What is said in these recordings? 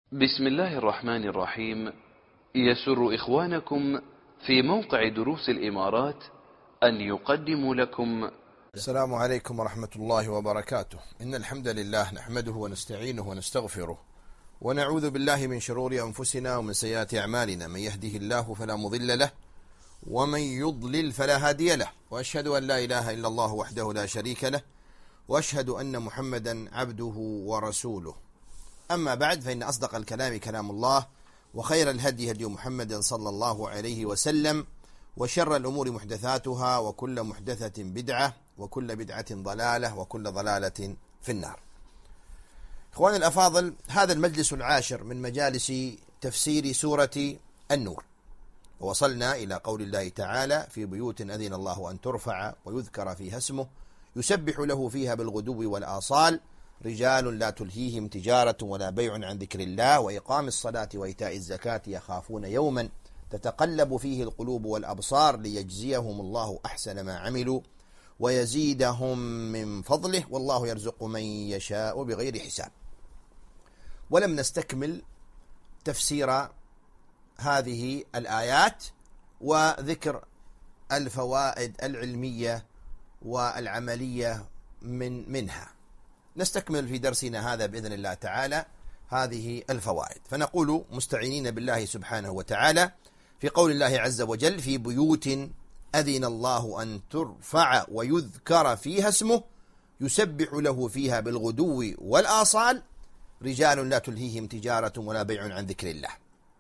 بسم الله الرحمن الرحيم. يسر إخوانكم في موقع دروس الإمارات أن يقدموا لكم السلام عليكم ورحمة الله وبركاته. إن الحمد لله نحمده ونستعينه ونستغفره ونعوذ بالله من شرور أنفسنا ومن سيئات أعمالنا، من يهده الله فلا مضل له ومن يضلل فلا هادي له، وأشهد أن لا إله إلا الله وحده لا شريك له، وأشهد أن محمدا عبده ورسوله. أما بعد، فإن أصدق الكلام كلام الله، وخير الهدي هدي محمد صلى الله عليه وسلم، وشر الأمور محدثاتها، وكل محدثة بدعة، وكل بدعة ضلالة، وكل ضلالة في النار. إخواني الأفاضل، هذا المجلس العاشر من مجالس تفسير سورة النور، ووصلنا إلى قول الله تعالى: في بيوت أذن الله أن ترفع ويذكر فيها اسمه يسبح له فيها بالغدو والآصال رجال لا تلهيهم تجارة ولا بيع عن ذكر الله وإقام الصلاة وإيتاء الزكاة يخافون يوما تتقلب فيه القلوب والأبصار ليجزيهم الله أحسن ما عملوا ويزيدهم من فضله والله يرزق من يشاء بغير حساب. ولم نستكمل تفسير هذه الآيات وذكر الفوائد العلمية والعملية منها. نستكمل في درسنا هذا بإذن الله تعالى هذه الفوائد، فنقول مستعينين بالله سبحانه وتعالى في قول الله عز وجل: في بيوت أذن الله أن ترفع ويذكر فيها اسمه يسبح له فيها بالغدو والآصال رجال لا تلهيهم تجارة ولا بيع عن ذكر الله.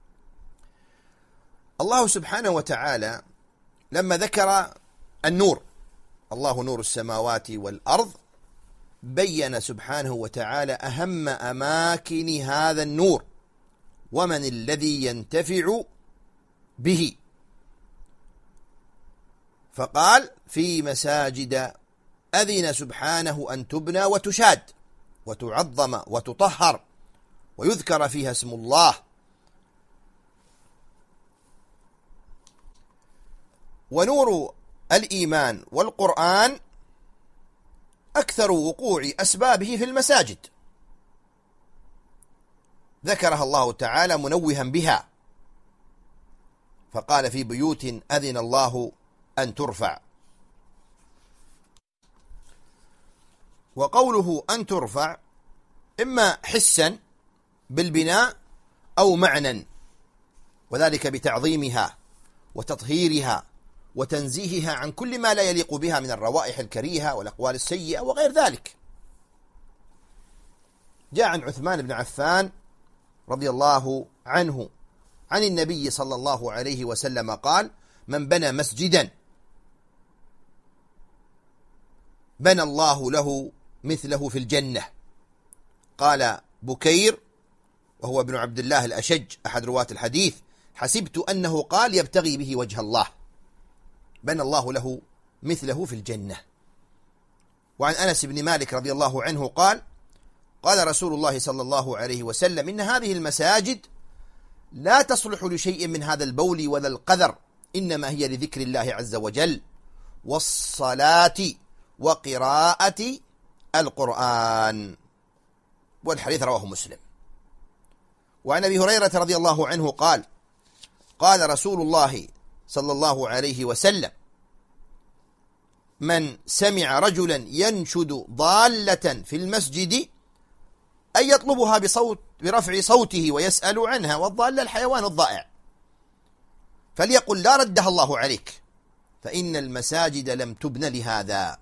الله سبحانه وتعالى لما ذكر النور، الله نور السماوات والأرض، بين سبحانه وتعالى أهم أماكن هذا النور ومن الذي ينتفع به، فقال: في مساجد أذن سبحانه أن تبنى وتشاد وتعظم وتطهر ويذكر فيها اسم الله. ونور الإيمان والقرآن أكثر وقوع أسبابه في المساجد، ذكرها الله تعالى منوها بها، فقال: في بيوت أذن الله أن ترفع. وقوله أن ترفع إما حسا بالبناء أو معنى، وذلك بتعظيمها وتطهيرها وتنزيهها عن كل ما لا يليق بها من الروائح الكريهة والأقوال السيئة وغير ذلك. جاء عن عثمان بن عفان رضي الله عنه عن النبي صلى الله عليه وسلم قال: من بنى مسجدا بنى الله له مثله في الجنة. قال بكير وهو ابن عبد الله الأشج أحد رواة الحديث: حسبت أنه قال يبتغي به وجه الله، بنى الله له مثله في الجنة. وعن أنس بن مالك رضي الله عنه قال: قال رسول الله صلى الله عليه وسلم: إن هذه المساجد لا تصلح لشيء من هذا البول ولا القذر، إنما هي لذكر الله عز وجل والصلاة وقراءة القرآن. والحديث رواه مسلم. وعن أبي هريرة رضي الله عنه قال: قال رسول الله صلى الله عليه وسلم: من سمع رجلا ينشد ضالة في المسجد أن يطلبها برفع صوته ويسأل عنها، والضالة الحيوان الضائع، فليقل: لا ردها الله عليك، فإن المساجد لم تبن لهذا.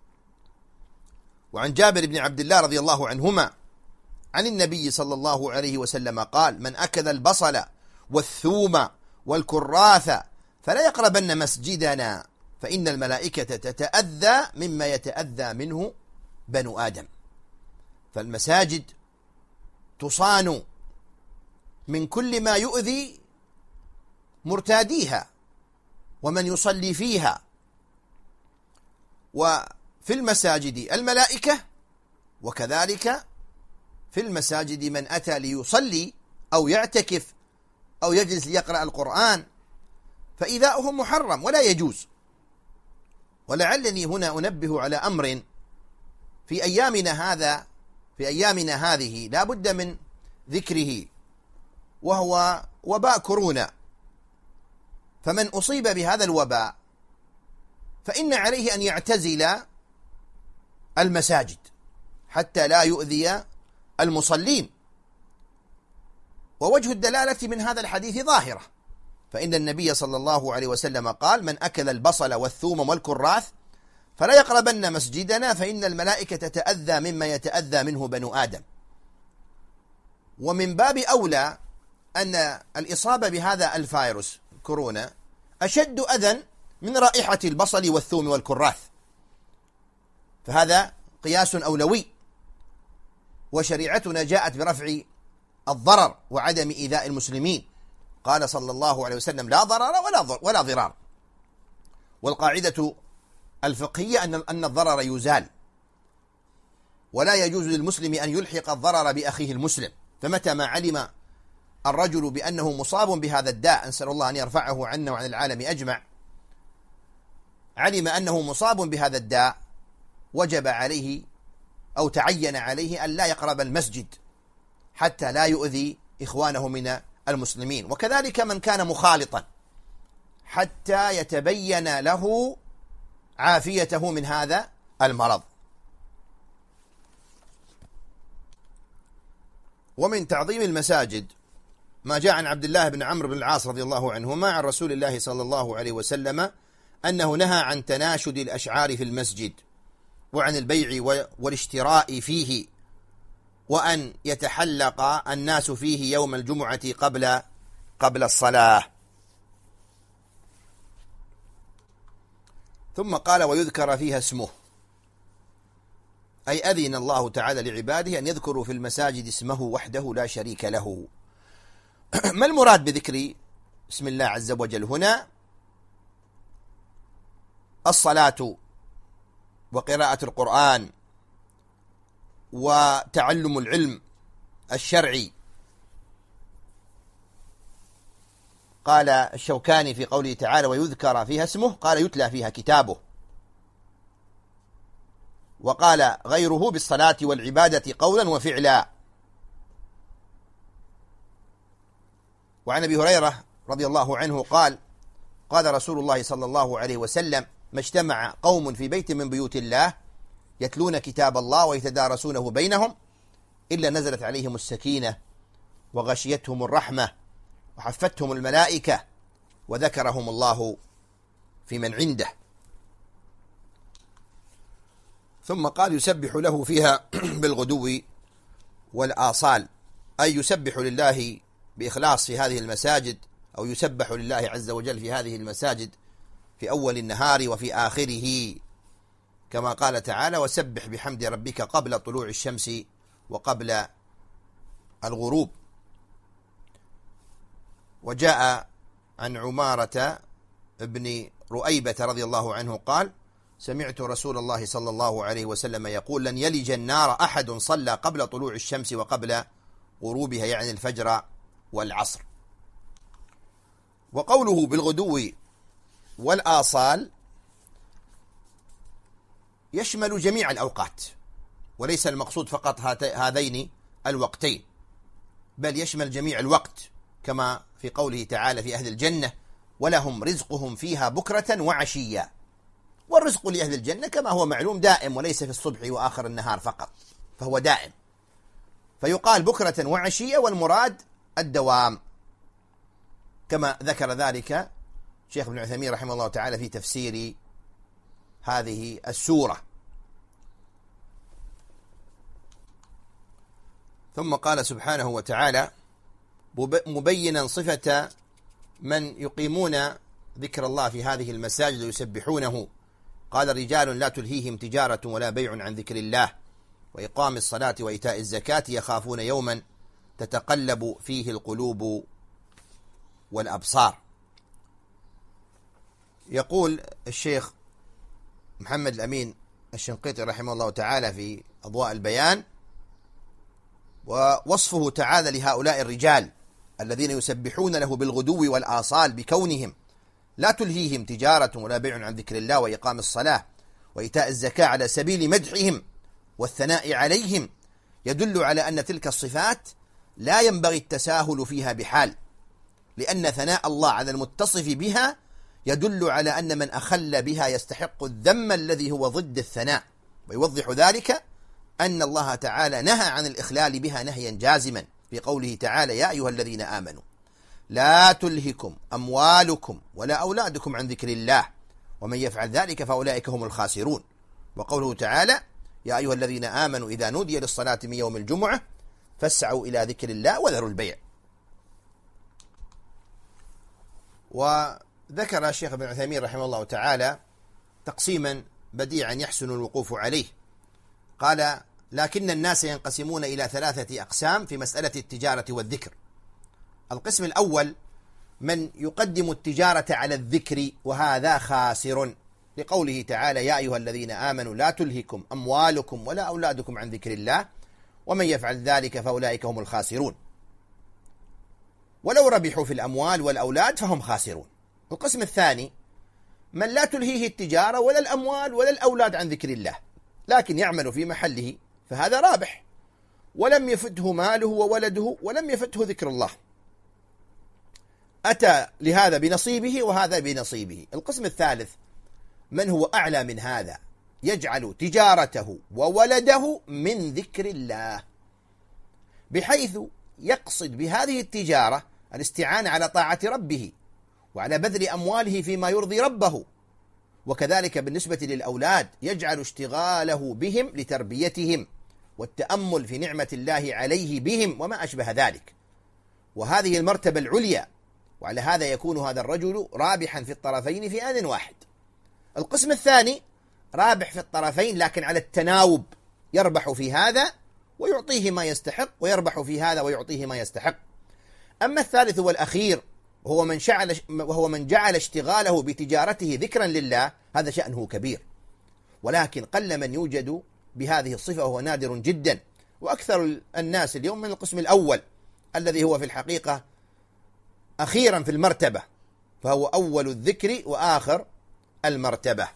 وعن جابر بن عبد الله رضي الله عنهما عن النبي صلى الله عليه وسلم قال: من أكل البصل والثوم والكراث فلا يقربن مسجدنا، فإن الملائكة تتأذى مما يتأذى منه بنو آدم. فالمساجد تصان من كل ما يؤذي مرتاديها ومن يصلي فيها. وفي المساجد الملائكة، وكذلك في المساجد من أتى ليصلي أو يعتكف أو يجلس ليقرأ القرآن، فإيذاؤهم محرم ولا يجوز. ولعلني هنا أنبه على أمر في أيامنا هذه لا بد من ذكره وهو وباء كورونا. فمن أصيب بهذا الوباء فإن عليه أن يعتزل المساجد حتى لا يؤذي المصلين. ووجه الدلالة من هذا الحديث ظاهرة، فإن النبي صلى الله عليه وسلم قال: من أكل البصل والثوم والكراث فلا يقربن مسجدنا فإن الملائكة تتأذى مما يتأذى منه بنو آدم. ومن باب أولى أن الإصابة بهذا الفيروس كورونا أشد أذى من رائحة البصل والثوم والكراث، فهذا قياس أولوي. وشريعتنا جاءت برفع الضرر وعدم إيذاء المسلمين. قال صلى الله عليه وسلم: لا ضرر ولا ضرار. والقاعدة الفقهية أن الضرر يزال، ولا يجوز للمسلم أن يلحق الضرر بأخيه المسلم. فمتى ما علم الرجل بأنه مصاب بهذا الداء، أسأل الله أن يرفعه عنا وعن العالم أجمع، علم أنه مصاب بهذا الداء وجب عليه أو تعين عليه أن لا يقرب المسجد حتى لا يؤذي إخوانه من المسلمين. وكذلك من كان مخالطا حتى يتبين له عافيته من هذا المرض. ومن تعظيم المساجد ما جاء عن عبد الله بن عمرو بن العاص رضي الله عنهما عن رسول الله صلى الله عليه وسلم أنه نهى عن تناشد الأشعار في المسجد، وعن البيع والاشتراء فيه، وأن يتحلق الناس فيه يوم الجمعة قبل الصلاة. ثم قال: ويذكر فيها اسمه، أي أذن الله تعالى لعباده أن يذكروا في المساجد اسمه وحده لا شريك له. ما المراد بذكر اسم الله عز وجل هنا؟ الصلاة وقراءة القرآن وتعلم العلم الشرعي. قال الشوكاني في قوله تعالى: ويذكر فيها اسمه، قال: يتلى فيها كتابه. وقال غيره: بالصلاة والعبادة قولا وفعلا. وعن أبي هريرة رضي الله عنه قال: قال رسول الله صلى الله عليه وسلم: ما اجتمع قوم في بيت من بيوت الله يتلون كتاب الله ويتدارسونه بينهم إلا نزلت عليهم السكينة وغشيتهم الرحمة وحفتهم الملائكة وذكرهم الله في من عنده. ثم قال: يسبح له فيها بالغدو والآصال، أي يسبح لله بإخلاص في هذه المساجد، أو يسبح لله عز وجل في هذه المساجد في أول النهار وفي آخره، كما قال تعالى: وسبح بحمد ربك قبل طلوع الشمس وقبل الغروب. وجاء عن عمارة ابن رؤيبة رضي الله عنه قال: سمعت رسول الله صلى الله عليه وسلم يقول: لن يلج النار أحد صلى قبل طلوع الشمس وقبل غروبها، يعني الفجر والعصر. وقوله بالغدو والآصال يشمل جميع الأوقات، وليس المقصود فقط هذين الوقتين، بل يشمل جميع الوقت، كما في قوله تعالى في أهل الجنة: ولهم رزقهم فيها بكرة وعشيا. والرزق لأهل الجنة كما هو معلوم دائم، وليس في الصبح وآخر النهار فقط، فهو دائم، فيقال بكرة وعشيا، والمراد الدوام، كما ذكر ذلك شيخ ابن عثيمين رحمه الله تعالى في تفسير هذه السورة. ثم قال سبحانه وتعالى مبينا صفة من يقيمون ذكر الله في هذه المساجد ويسبحونه، قال: رجال لا تلهيهم تجارة ولا بيع عن ذكر الله وإقام الصلاة وإيتاء الزكاة يخافون يوما تتقلب فيه القلوب والأبصار. يقول الشيخ محمد الأمين الشنقيطي رحمه الله تعالى في أضواء البيان: ووصفه تعالى لهؤلاء الرجال الذين يسبحون له بالغدو والآصال بكونهم لا تلهيهم تجارة ولا بيع عن ذكر الله وإقام الصلاة وإيتاء الزكاة على سبيل مدحهم والثناء عليهم، يدل على أن تلك الصفات لا ينبغي التساهل فيها بحال، لأن ثناء الله على المتصف بها يدل على أن من أخل بها يستحق الذم الذي هو ضد الثناء. ويوضح ذلك أن الله تعالى نهى عن الإخلال بها نهيا جازما في قوله تعالى: يا أيها الذين آمنوا لا تلهكم أموالكم ولا أولادكم عن ذكر الله ومن يفعل ذلك فأولئك هم الخاسرون. وقوله تعالى: يا أيها الذين آمنوا إذا نودي للصلاة من يوم الجمعة فاسعوا إلى ذكر الله وذروا البيع. وذكر الشيخ ابن عثيمين رحمه الله تعالى تقسيما بديعا يحسن الوقوف عليه. قال: لكن الناس ينقسمون إلى 3 أقسام في مسألة التجارة والذكر. القسم الأول من يقدم التجارة على الذكر، وهذا خاسر، لقوله تعالى: يا أيها الذين آمنوا لا تلهكم أموالكم ولا أولادكم عن ذكر الله ومن يفعل ذلك فأولئك هم الخاسرون. ولو ربحوا في الأموال والأولاد فهم خاسرون. القسم الثاني من لا تلهيه التجارة ولا الأموال ولا الأولاد عن ذكر الله، لكن يعمل في محله، فهذا رابح ولم يفته ماله وولده ولم يفته ذكر الله، أتى لهذا بنصيبه وهذا بنصيبه. القسم الثالث من هو أعلى من هذا، يجعل تجارته وولده من ذكر الله، بحيث يقصد بهذه التجارة الاستعانة على طاعة ربه وعلى بذل أمواله فيما يرضي ربه. وكذلك بالنسبة للأولاد يجعل اشتغاله بهم لتربيتهم والتأمل في نعمة الله عليه بهم وما أشبه ذلك، وهذه المرتبة العليا، وعلى هذا يكون هذا الرجل رابحا في الطرفين في آن واحد. القسم الثاني رابح في الطرفين لكن على التناوب، يربح في هذا ويعطيه ما يستحق ويربح في هذا ويعطيه ما يستحق. أما الثالث والأخير وهو من جعل اشتغاله بتجارته ذكرا لله، هذا شأنه كبير، ولكن قل من يوجد بهذه الصفة وهو نادر جدا. وأكثر الناس اليوم من القسم الأول الذي هو في الحقيقة أخيرا في المرتبة، فهو أول الذكر وآخر المرتبة.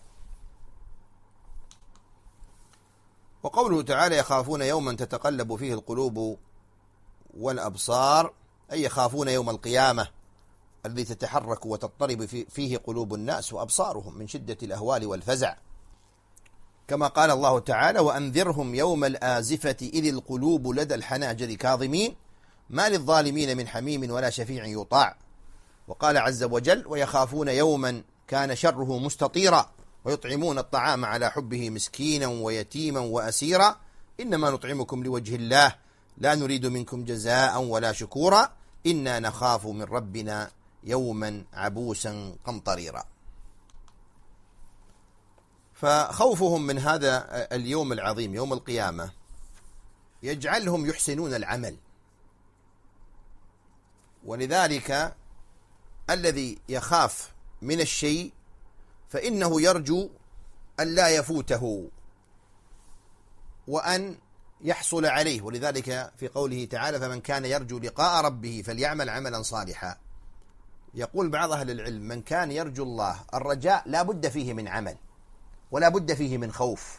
وقوله تعالى: يخافون يوما تتقلب فيه القلوب والأبصار، أي يخافون يوم القيامة الذي تتحرك وتضطرب فيه قلوب الناس وأبصارهم من شدة الأهوال والفزع، كما قال الله تعالى: وأنذرهم يوم الآزفة إذ القلوب لدى الحناجر كاظمين ما للظالمين من حميم ولا شفيع يطاع. وقال عز وجل: ويخافون يوما كان شره مستطيرا ويطعمون الطعام على حبه مسكينا ويتيما وأسيرا إنما نطعمكم لوجه الله لا نريد منكم جزاء ولا شكورا إنا نخاف من ربنا يوما عبوسا قمطريرا. فخوفهم من هذا اليوم العظيم يوم القيامة يجعلهم يحسنون العمل، ولذلك الذي يخاف من الشيء فإنه يرجو أن لا يفوته وأن يحصل عليه. ولذلك في قوله تعالى: فمن كان يرجو لقاء ربه فليعمل عملا صالحا. يقول بعض أهل العلم: من كان يرجو الله الرجاء لا بد فيه من عمل، ولا بد فيه من خوف،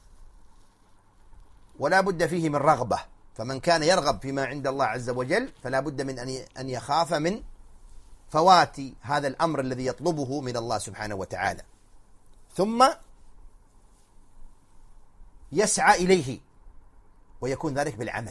ولا بد فيه من رغبة. فمن كان يرغب فيما عند الله عز وجل فلا بد من أن يخاف من فوات هذا الأمر الذي يطلبه من الله سبحانه وتعالى، ثم يسعى إليه ويكون ذلك بالعمل.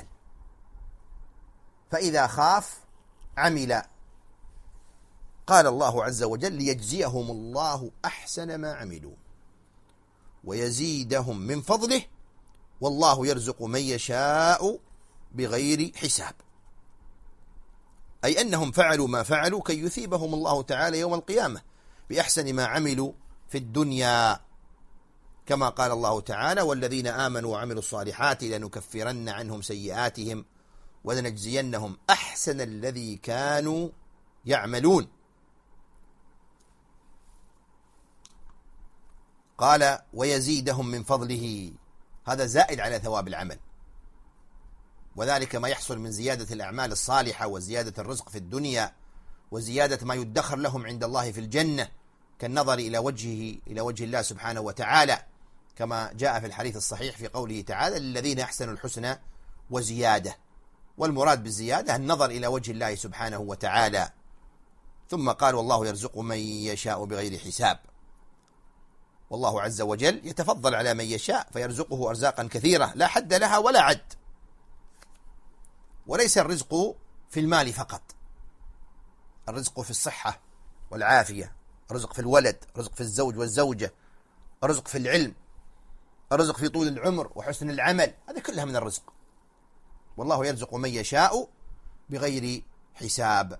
فإذا خاف عمل. قال الله عز وجل: ليجزيهم الله أحسن ما عملوا ويزيدهم من فضله والله يرزق من يشاء بغير حساب، أي أنهم فعلوا ما فعلوا كي يثيبهم الله تعالى يوم القيامة بأحسن ما عملوا في الدنيا، كما قال الله تعالى: والذين آمنوا وعملوا الصالحات لنكفرن عنهم سيئاتهم ولنجزينهم أحسن الذي كانوا يعملون. قال: ويزيدهم من فضله، هذا زائد على ثواب العمل، وذلك ما يحصل من زيادة الأعمال الصالحة وزيادة الرزق في الدنيا وزيادة ما يدخر لهم عند الله في الجنة، كالنظر إلى وجه الله سبحانه وتعالى، كما جاء في الحديث الصحيح في قوله تعالى: للذين أحسنوا الحسنى وزيادة. والمراد بالزيادة النظر إلى وجه الله سبحانه وتعالى. ثم قال والله يرزق من يشاء بغير حساب، والله عز وجل يتفضل على من يشاء فيرزقه أرزاقا كثيرة لا حد لها ولا عد. وليس الرزق في المال فقط، الرزق في الصحة والعافية، الرزق في الولد، الرزق في الزوج والزوجة، الرزق في العلم، الرزق في طول العمر وحسن العمل، هذا كلها من الرزق. والله يرزق من يشاء بغير حساب.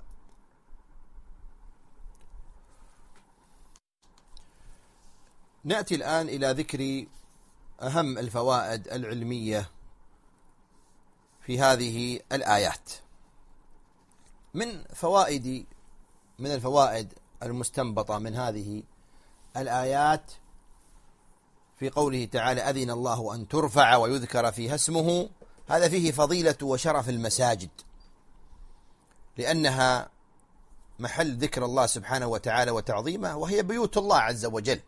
نأتي الآن إلى ذكر أهم الفوائد العلمية في هذه الآيات. من الفوائد المستنبطة من هذه الآيات في قوله تعالى أذن الله أن ترفع ويذكر فيها اسمه، هذا فيه فضيلة وشرف المساجد، لأنها محل ذكر الله سبحانه وتعالى وتعظيمه، وهي بيوت الله عز وجل.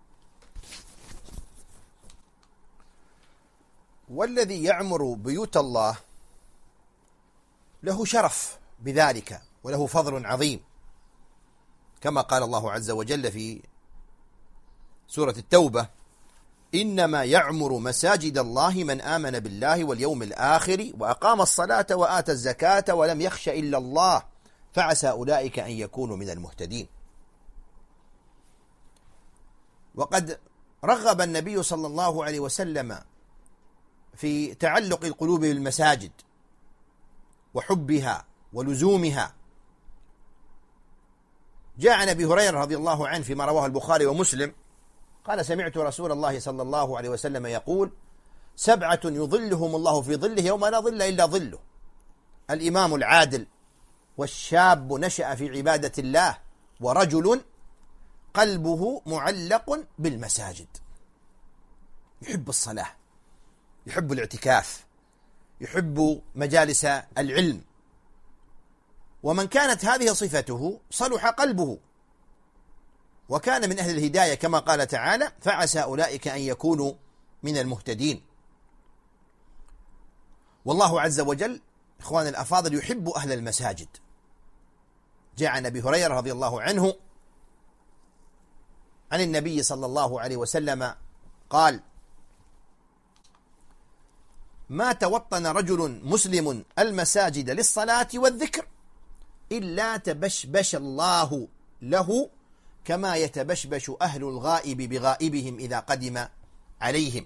والذي يعمر بيوت الله له شرف بذلك وله فضل عظيم، كما قال الله عز وجل في سورة التوبة إنما يعمر مساجد الله من آمن بالله واليوم الآخر وأقام الصلاة وآتى الزكاة ولم يخش إلا الله فعسى أولئك أن يكونوا من المهتدين. وقد رغب النبي صلى الله عليه وسلم في تعلق القلوب بالمساجد وحبها ولزومها. جاء عن أبي هريرة رضي الله عنه فيما رواه البخاري ومسلم قال سمعت رسول الله صلى الله عليه وسلم يقول 7 يظلهم الله في ظله يوم لا ظل إلا ظله: الإمام العادل، والشاب نشأ في عبادة الله، ورجل قلبه معلق بالمساجد. يحب الصلاة، يحب الاعتكاف، يحب مجالس العلم، ومن كانت هذه صفته صلح قلبه وكان من أهل الهداية، كما قال تعالى فعسى أولئك أن يكونوا من المهتدين. والله عز وجل إخوان الأفاضل يحب أهل المساجد. جاء عن أبي هريرة رضي الله عنه عن النبي صلى الله عليه وسلم قال ما توطن رجل مسلم المساجد للصلاة والذكر إلا تبشبش الله له كما يتبشبش أهل الغائب بغائبهم إذا قدم عليهم.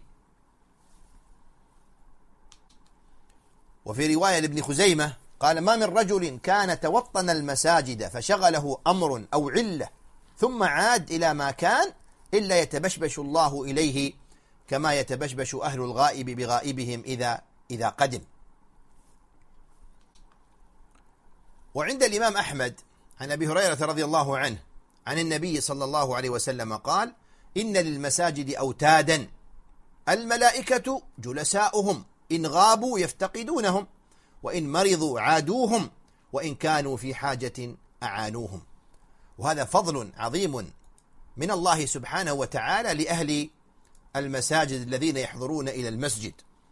وفي رواية لابن خزيمة قال ما من رجل كان توطن المساجد فشغله أمر أو علة ثم عاد إلى ما كان إلا يتبشبش الله إليه كما يتبشبش أهل الغائب بغائبهم إذا قدم. وعند الإمام أحمد عن أبي هريرة رضي الله عنه عن النبي صلى الله عليه وسلم قال إن للمساجد أوتادا الملائكة جلساؤهم إن غابوا يفتقدونهم وإن مرضوا عادوهم وإن كانوا في حاجة أعانوهم. وهذا فضل عظيم من الله سبحانه وتعالى لأهل المساجد الذين يحضرون إلى المسجد.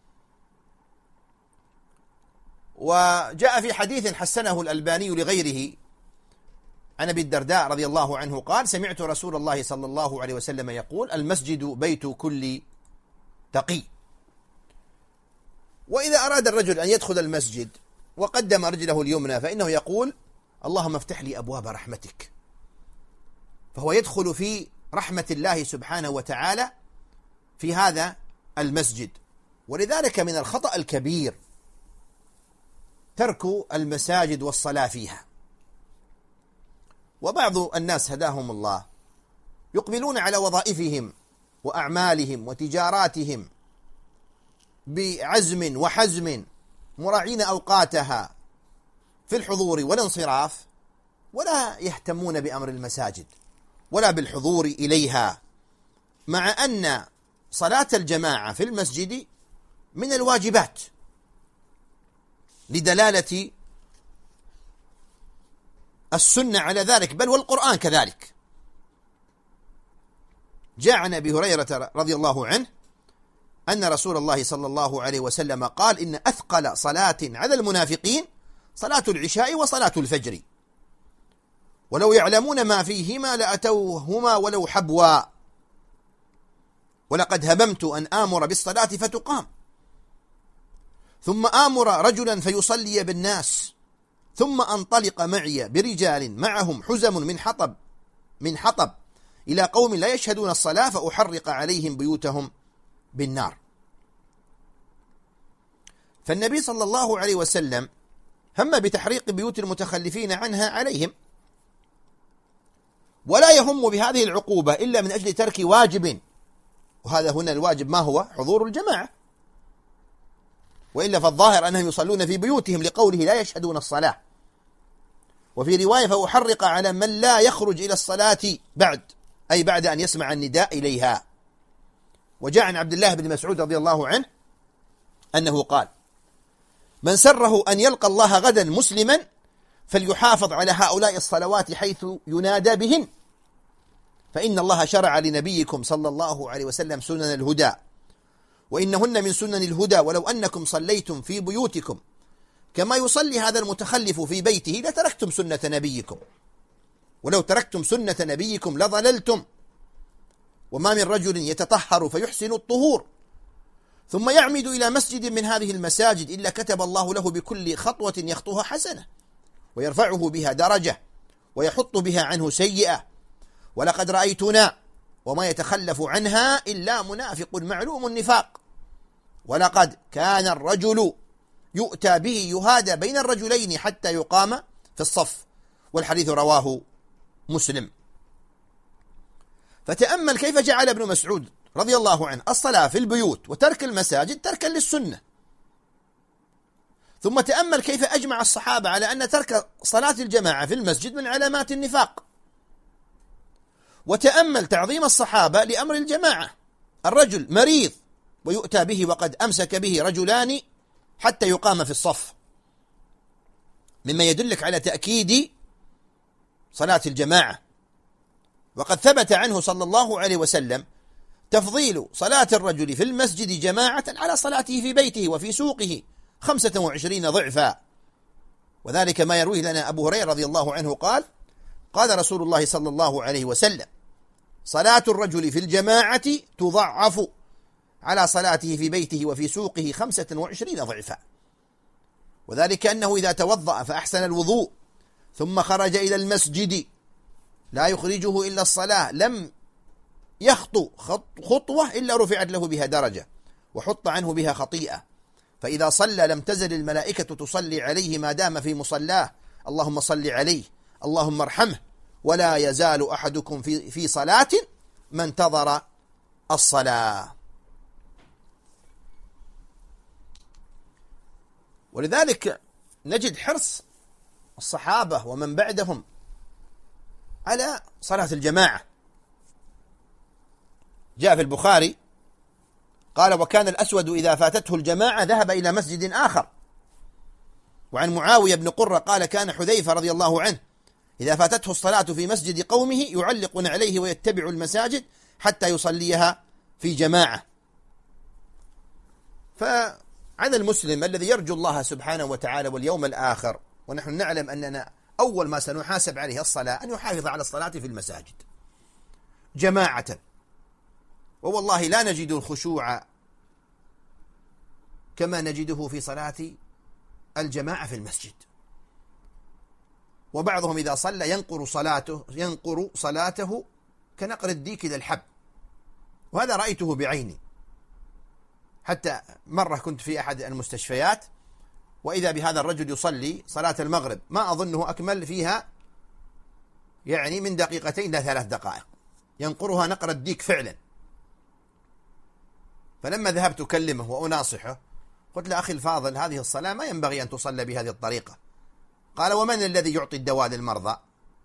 وجاء في حديث حسنه الألباني لغيره عن أبي الدرداء رضي الله عنه قال سمعت رسول الله صلى الله عليه وسلم يقول المسجد بيت كل تقي. وإذا أراد الرجل أن يدخل المسجد وقدم رجله اليمنى فإنه يقول اللهم افتح لي أبواب رحمتك، فهو يدخل في رحمة الله سبحانه وتعالى في هذا المسجد. ولذلك من الخطأ الكبير ترك المساجد والصلاة فيها. وبعض الناس هداهم الله يقبلون على وظائفهم وأعمالهم وتجاراتهم بعزم وحزم مراعين أوقاتها في الحضور والانصراف، ولا يهتمون بأمر المساجد ولا بالحضور إليها، مع أن صلاة الجماعة في المسجد من الواجبات لدلالة السنة على ذلك، بل والقرآن كذلك. جاء عن أبي هريرة رضي الله عنه أن رسول الله صلى الله عليه وسلم قال إن أثقل صلاة على المنافقين صلاة العشاء وصلاة الفجر، ولو يعلمون ما فيهما لأتوهما ولو حبوا، ولقد هممت أن آمر بالصلاة فتقام، ثم آمر رجلا فيصلي بالناس، ثم أنطلق معي برجال معهم حزم من حطب إلى قوم لا يشهدون الصلاة فأحرق عليهم بيوتهم بالنار. فالنبي صلى الله عليه وسلم هم بتحريق بيوت المتخلفين عنها عليهم، ولا يهم بهذه العقوبة إلا من أجل ترك واجب، وهذا هنا الواجب ما هو؟ حضور الجماعة، وإلا فالظاهر أنهم يصلون في بيوتهم لقوله لا يشهدون الصلاة. وفي رواية فأحرق على من لا يخرج إلى الصلاة بعد، أي بعد أن يسمع النداء إليها. وجاء عن عبد الله بن مسعود رضي الله عنه أنه قال: من سره أن يلقى الله غدا مسلما فليحافظ على هؤلاء الصلوات حيث ينادى بهن، فإن الله شرع لنبيكم صلى الله عليه وسلم سنن الهدى، وإنهن من سنن الهدى، ولو أنكم صليتم في بيوتكم كما يصلي هذا المتخلف في بيته لتركتم سنة نبيكم، ولو تركتم سنة نبيكم لضللتم. وما من رجل يتطهر فيحسن الطهور ثم يعمد إلى مسجد من هذه المساجد إلا كتب الله له بكل خطوة يخطوها حسنة، ويرفعه بها درجة، ويحط بها عنه سيئة. ولقد رأيتنا وما يتخلف عنها إلا منافق معلوم النفاق، ولقد كان الرجل يؤتى به يهادى بين الرجلين حتى يقام في الصف. والحديث رواه مسلم. فتأمل كيف جعل ابن مسعود رضي الله عنه الصلاة في البيوت وترك المساجد تركا للسنة، ثم تأمل كيف أجمع الصحابة على أن ترك صلاة الجماعة في المسجد من علامات النفاق، وتأمل تعظيم الصحابة لأمر الجماعة. الرجل مريض ويؤتى به وقد أمسك به رجلان حتى يقام في الصف، مما يدلك على تأكيد صلاة الجماعة. وقد ثبت عنه صلى الله عليه وسلم تفضيل صلاة الرجل في المسجد جماعة على صلاته في بيته وفي سوقه 25 ضعفا، وذلك ما يرويه لنا أبو هريرة رضي الله عنه قال: قال رسول الله صلى الله عليه وسلم: صلاة الرجل في الجماعة تضعف على صلاته في بيته وفي سوقه 25 ضعفا. وذلك أنه إذا توضأ فأحسن الوضوء ثم خرج إلى المسجد لا يخرجه إلا الصلاة لم يخطو خطوة إلا رفعت له بها درجة وحط عنه بها خطيئة، فإذا صلى لم تزل الملائكة تصلي عليه ما دام في مصلاه: اللهم صل عليه، اللهم ارحمه، ولا يزال أحدكم في صلاة ما انتظر الصلاة. ولذلك نجد حرص الصحابة ومن بعدهم على صلاة الجماعة. جاء في البخاري قال: وكان الأسود إذا فاتته الجماعة ذهب إلى مسجد آخر. وعن معاوية بن قرة قال: كان حذيفة رضي الله عنه إذا فاتته الصلاة في مسجد قومه يعلق عليه ويتبع المساجد حتى يصليها في جماعة. فعلى المسلم الذي يرجو الله سبحانه وتعالى واليوم الآخر، ونحن نعلم أننا أول ما سنحاسب عليه الصلاة، أن يحافظ على الصلاة في المساجد جماعة. ووالله لا نجد الخشوع كما نجده في صلاة الجماعة في المسجد. وبعضهم إذا صلى ينقر صلاته كنقر الديك إلى الحب، وهذا رأيته بعيني. حتى مرة كنت في أحد المستشفيات وإذا بهذا الرجل يصلي صلاة المغرب، ما أظنه أكمل فيها يعني من 2 إلى 3 دقائق، ينقرها نقر الديك فعلا. فلما ذهبت أكلمه وأناصحه قلت له: أخي الفاضل، هذه الصلاة ما ينبغي أن تصلى بهذه الطريقة. قال: ومن الذي يعطي الدواء للمرضى؟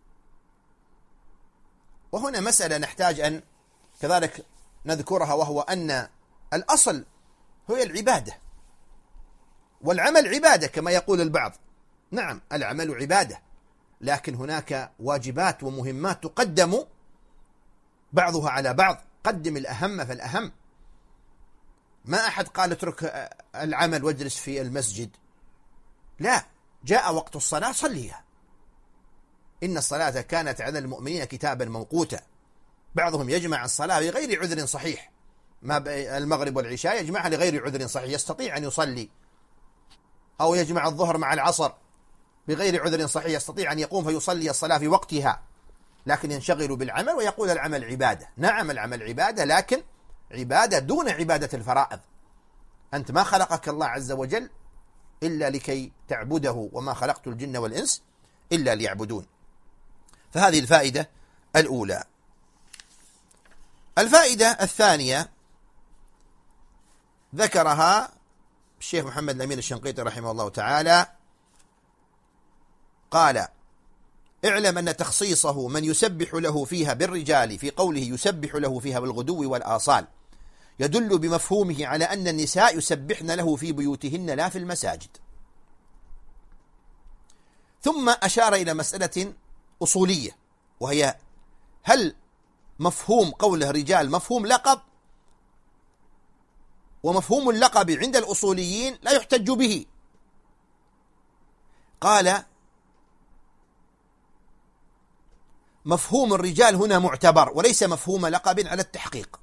وهنا مسألة نحتاج أن كذلك نذكرها، وهو أن الأصل هو العبادة، والعمل عبادة كما يقول البعض. نعم، العمل عبادة، لكن هناك واجبات ومهمات تقدم بعضها على بعض. قدم الأهم فالأهم. ما أحد قال اترك العمل واجلس في المسجد، لا، جاء وقت الصلاة صليها. إن الصلاة كانت على المؤمنين كتابا موقوتا. بعضهم يجمع الصلاة بغير عذر صحيح، ما المغرب والعشاء يجمعها لغير عذر صحيح، يستطيع أن يصلي، أو يجمع الظهر مع العصر بغير عذر صحيح، يستطيع أن يقوم فيصلي الصلاة في وقتها، لكن ينشغل بالعمل ويقول العمل عبادة. نعم العمل عبادة، لكن عبادة دون عبادة الفرائض. أنت ما خلقك الله عز وجل إلا لكي تعبده، وما خلقت الجن والإنس إلا ليعبدون. فهذه الفائدة الأولى. الفائدة الثانية ذكرها الشيخ محمد الأمين الشنقيطي رحمه الله تعالى، قال: اعلم أن تخصيصه من يسبح له فيها بالرجال في قوله يسبح له فيها بالغدو والآصال يدل بمفهومه على أن النساء يسبحن له في بيوتهن لا في المساجد. ثم أشار إلى مسألة أصولية، وهي هل مفهوم قوله رجال مفهوم لقب؟ ومفهوم اللقب عند الأصوليين لا يحتج به. قال: مفهوم الرجال هنا معتبر وليس مفهوم لقب على التحقيق،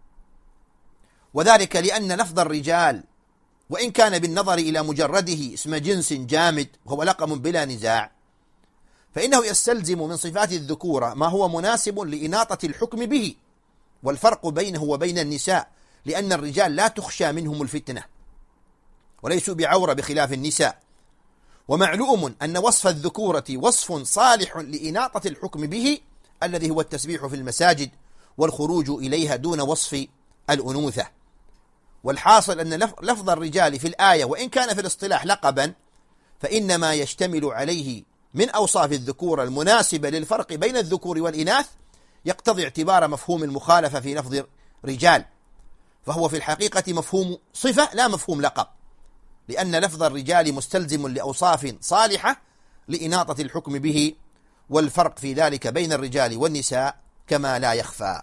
وذلك لأن لفظ الرجال وإن كان بالنظر إلى مجرده اسم جنس جامد وهو لقب بلا نزاع، فإنه يستلزم من صفات الذكورة ما هو مناسب لإناطة الحكم به، والفرق بينه وبين النساء لأن الرجال لا تخشى منهم الفتنة وليسوا بعورة بخلاف النساء. ومعلوم أن وصف الذكورة وصف صالح لإناطة الحكم به الذي هو التسبيح في المساجد والخروج إليها دون وصف الأنوثة. والحاصل أن لفظ الرجال في الآية وإن كان في الاصطلاح لقبا، فإنما يشتمل عليه من أوصاف الذكورة المناسبة للفرق بين الذكور والإناث يقتضي اعتبار مفهوم المخالفة في لفظ رجال، فهو في الحقيقة مفهوم صفة لا مفهوم لقب، لأن لفظ الرجال مستلزم لأوصاف صالحة لإناطة الحكم به، والفرق في ذلك بين الرجال والنساء كما لا يخفى.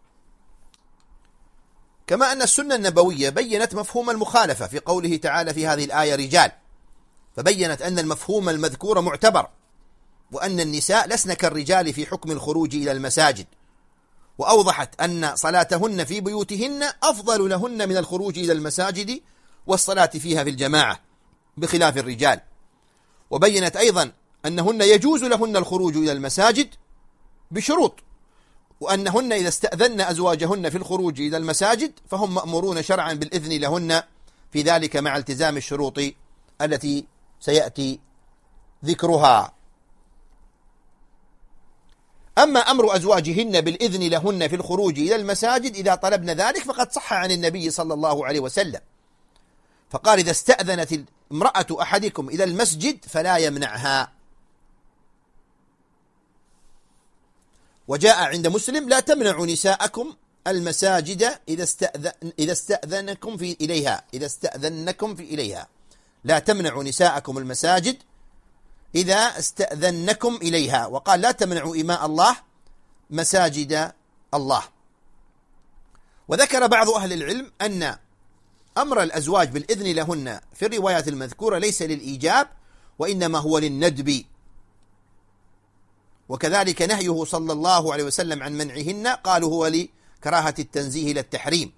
كما أن السنة النبوية بيّنت مفهوم المخالفة في قوله تعالى في هذه الآية رجال، فبيّنت أن المفهوم المذكور معتبر، وأن النساء لسن كالرجال في حكم الخروج إلى المساجد، وأوضحت أن صلاتهن في بيوتهن أفضل لهن من الخروج إلى المساجد والصلاة فيها في الجماعة بخلاف الرجال. وبيّنت أيضا أنهن يجوز لهن الخروج إلى المساجد بشروط، وأنهن إذا استأذن أزواجهن في الخروج إلى المساجد فهم مأمورون شرعا بالإذن لهن في ذلك مع التزام الشروط التي سيأتي ذكرها. أما أمر أزواجهن بالإذن لهن في الخروج إلى المساجد إذا طلبن ذلك فقد صح عن النبي صلى الله عليه وسلم، فقال: إذا استأذنت امرأة أحدكم إلى المسجد فلا يمنعها. وجاء عند مسلم: لا تمنعوا نساءكم المساجد إذا استأذنكم في إليها. لا تمنعوا نساءكم المساجد إذا استأذنكم إليها. وقال: لا تمنعوا إماء الله مساجد الله. وذكر بعض أهل العلم أن أمر الأزواج بالإذن لهن في الروايات المذكورة ليس للإيجاب وإنما هو للندب، وكذلك نهيه صلى الله عليه وسلم عن منعهن قالوا هو لكراهة التنزيه للتحريم.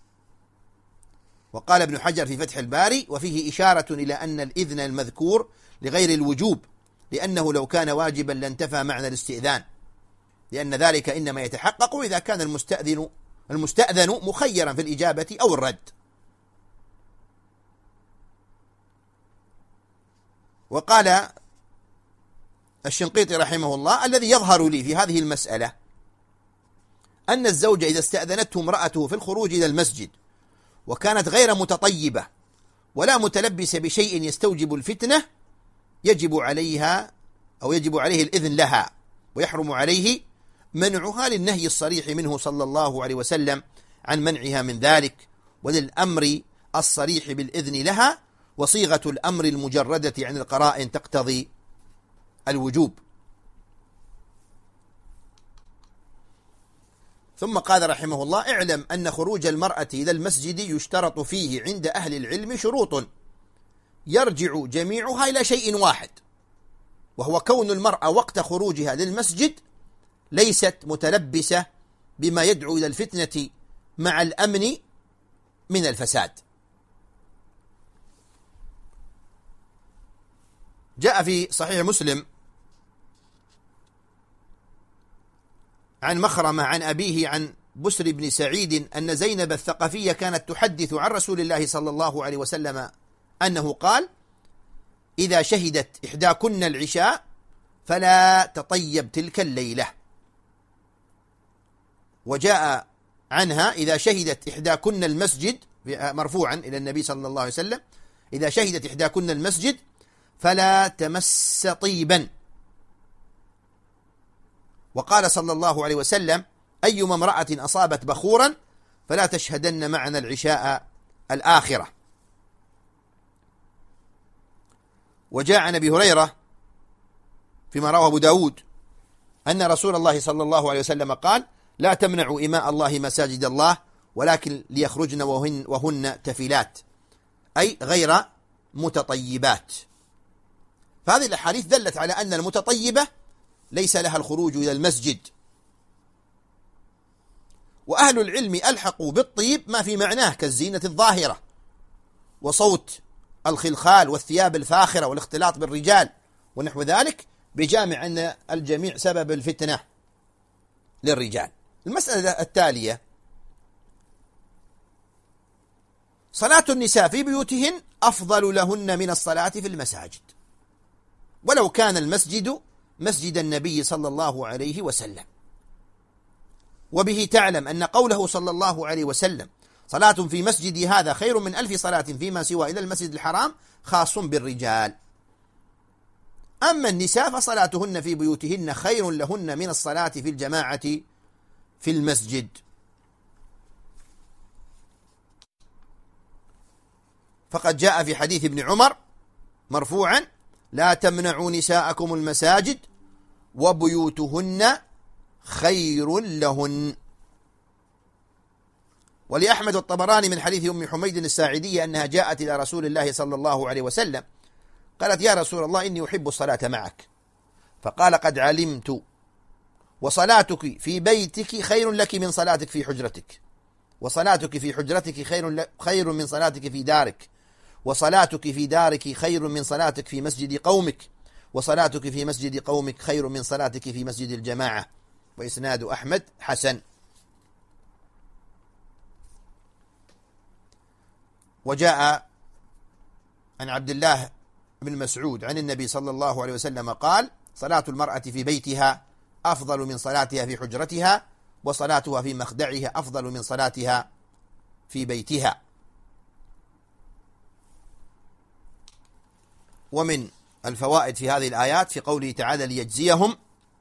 وقال ابن حجر في فتح الباري: وفيه إشارة إلى أن الإذن المذكور لغير الوجوب، لأنه لو كان واجبا لانتفى معنى الاستئذان، لأن ذلك إنما يتحقق إذا كان المستأذن مخيرا في الإجابة أو الرد. وقال الشنقيطي رحمه الله: الذي يظهر لي في هذه المسألة أن الزوج إذا استأذنته امرأته في الخروج إلى المسجد وكانت غير متطيبة ولا متلبسة بشيء يستوجب الفتنة يجب عليه الإذن لها، ويحرم عليه منعها للنهي الصريح منه صلى الله عليه وسلم عن منعها من ذلك، وللأمر الصريح بالإذن لها، وصيغة الأمر المجردة عن القرائن تقتضي الوجوب. ثم قال رحمه الله: اعلم أن خروج المرأة إلى المسجد يشترط فيه عند أهل العلم شروط يرجع جميعها إلى شيء واحد، وهو كون المرأة وقت خروجها للمسجد ليست متلبسة بما يدعو إلى الفتنة مع الأمن من الفساد. جاء في صحيح مسلم عن مخرمة عن أبيه عن بسر بن سعيد أن زينب الثقفية كانت تحدث عن رسول الله صلى الله عليه وسلم أنه قال: إذا شهدت إحداكن العشاء فلا تطيب تلك الليلة. وجاء عنها: إذا شهدت إحداكن المسجد، مرفوعا إلى النبي صلى الله عليه وسلم: إذا شهدت إحداكن المسجد فلا تمس طيبا. وقال صلى الله عليه وسلم: أيما امرأة أصابت بخورا فلا تشهدن معنا العشاء الآخرة. وجاء عن أبي هريرة فيما رواه أبو داود أن رسول الله صلى الله عليه وسلم قال: لا تمنعوا إماء الله مساجد الله ولكن ليخرجن وهن تفلات، أي غير متطيبات. فهذه الأحاديث دلت على أن المتطيبة ليس لها الخروج إلى المسجد. وأهل العلم ألحقوا بالطيب ما في معناه كالزينة الظاهرة وصوت الخلخال والثياب الفاخرة والاختلاط بالرجال ونحو ذلك، بجامع أن الجميع سبب الفتنة للرجال. المسألة التالية: صلاة النساء في بيوتهن أفضل لهن من الصلاة في المساجد، ولو كان المسجد مسجد النبي صلى الله عليه وسلم. وبه تعلم أن قوله صلى الله عليه وسلم: صلاة في مسجدي هذا خير من 1000 صلاة فيما سوى إلى المسجد الحرام، خاص بالرجال. أما النساء فصلاتهن في بيوتهن خير لهن من الصلاة في الجماعة في المسجد. فقد جاء في حديث ابن عمر مرفوعا: لا تمنعوا نساءكم المساجد وبيوتهن خير لهن. ولأحمد والطبراني من حديث أم حميد الساعدية أنها جاءت إلى رسول الله صلى الله عليه وسلم قالت: يا رسول الله إني أحب الصلاة معك. فقال: قد علمت، وصلاتك في بيتك خير لك من صلاتك في حجرتك، وصلاتك في حجرتك خير من صلاتك في دارك، وصلاتك في دارك خير من صلاتك في مسجد قومك، وصلاتك في مسجد قومك خير من صلاتك في مسجد الجماعة. وإسناد أحمد حسن. وجاء عن عبد الله بن مسعود عن النبي صلى الله عليه وسلم قال: صلاة المرأة في بيتها أفضل من صلاتها في حجرتها، وصلاتها في مخدعها أفضل من صلاتها في بيتها. ومن الفوائد في هذه الآيات في قوله تعالى: ليجزيهم،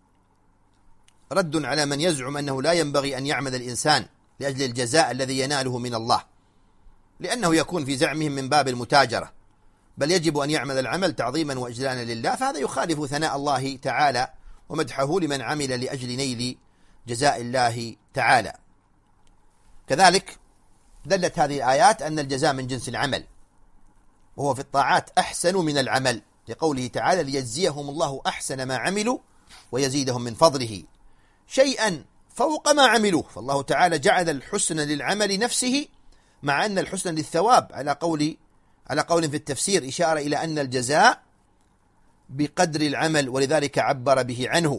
رد على من يزعم أنه لا ينبغي أن يعمل الإنسان لأجل الجزاء الذي يناله من الله، لأنه يكون في زعمهم من باب المتاجرة، بل يجب أن يعمل العمل تعظيما وإجلالا لله، فهذا يخالف ثناء الله تعالى ومدحه لمن عمل لأجل نيل جزاء الله تعالى. كذلك دلت هذه الآيات أن الجزاء من جنس العمل، وهو في الطاعات أحسن من العمل، لقوله تعالى: ليجزيهم الله أحسن ما عملوا ويزيدهم من فضله شيئا فوق ما عملوه. فالله تعالى جعل الحسن للعمل نفسه، مع أن الحسن للثواب، على قول في التفسير إشارة إلى أن الجزاء بقدر العمل، ولذلك عبر به عنه.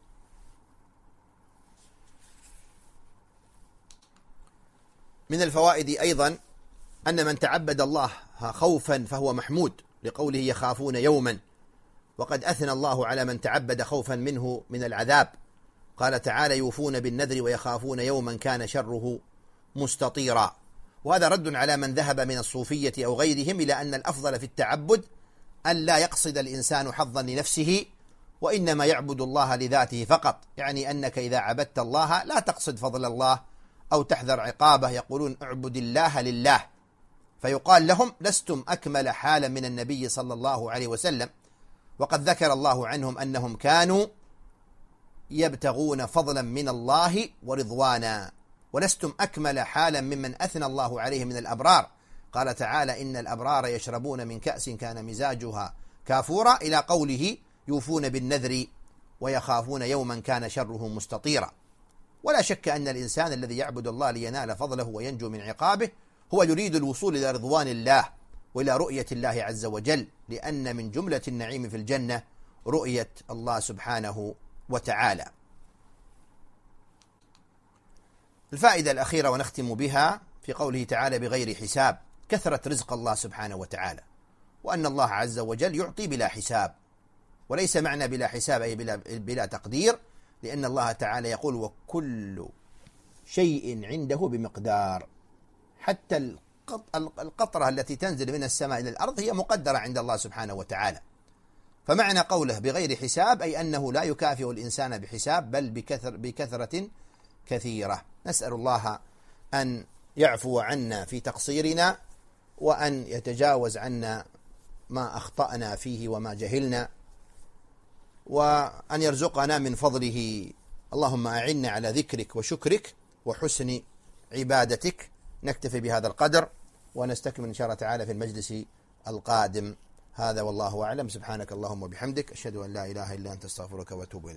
من الفوائد أيضا أن من تعبد الله خوفا فهو محمود، لقوله: يخافون يوما. وقد أثنى الله على من تعبد خوفا منه من العذاب، قال تعالى: يوفون بالنذر ويخافون يوما كان شره مستطيرا. وهذا رد على من ذهب من الصوفية أو غيرهم إلى أن الأفضل في التعبد أن لا يقصد الإنسان حظا لنفسه، وإنما يعبد الله لذاته فقط، يعني أنك إذا عبدت الله لا تقصد فضل الله أو تحذر عقابه. يقولون: اعبد الله لله، فيقال لهم: لستم أكمل حالا من النبي صلى الله عليه وسلم. وقد ذكر الله عنهم أنهم كانوا يبتغون فضلا من الله ورضوانا ولستم أكمل حالا ممن أثنى الله عليه من الأبرار. قال تعالى إن الأبرار يشربون من كأس كان مزاجها كافورا إلى قوله يوفون بالنذر ويخافون يوما كان شره مستطيرا. ولا شك أن الإنسان الذي يعبد الله لينال فضله وينجو من عقابه هو يريد الوصول إلى رضوان الله وإلى رؤية الله عز وجل، لأن من جملة النعيم في الجنة رؤية الله سبحانه وتعالى. الفائدة الأخيرة ونختم بها في قوله تعالى بغير حساب، كثرة رزق الله سبحانه وتعالى، وأن الله عز وجل يعطي بلا حساب، وليس معنى بلا حساب أي بلا تقدير، لأن الله تعالى يقول وكل شيء عنده بمقدار، حتى القطرة التي تنزل من السماء إلى الأرض هي مقدرة عند الله سبحانه وتعالى. فمعنى قوله بغير حساب أي أنه لا يكافئ الإنسان بحساب بل بكثرة كثيرة. نسأل الله أن يعفو عنا في تقصيرنا وأن يتجاوز عنا ما أخطأنا فيه وما جهلنا، وأن يرزقنا من فضله. اللهم أعنا على ذكرك وشكرك وحسن عبادتك. نكتفي بهذا القدر ونستكمل إن شاء الله تعالى في المجلس القادم. هذا والله أعلم. سبحانك اللهم وبحمدك، أشهد أن لا إله إلا أنت، استغفرك وأتوب إليك.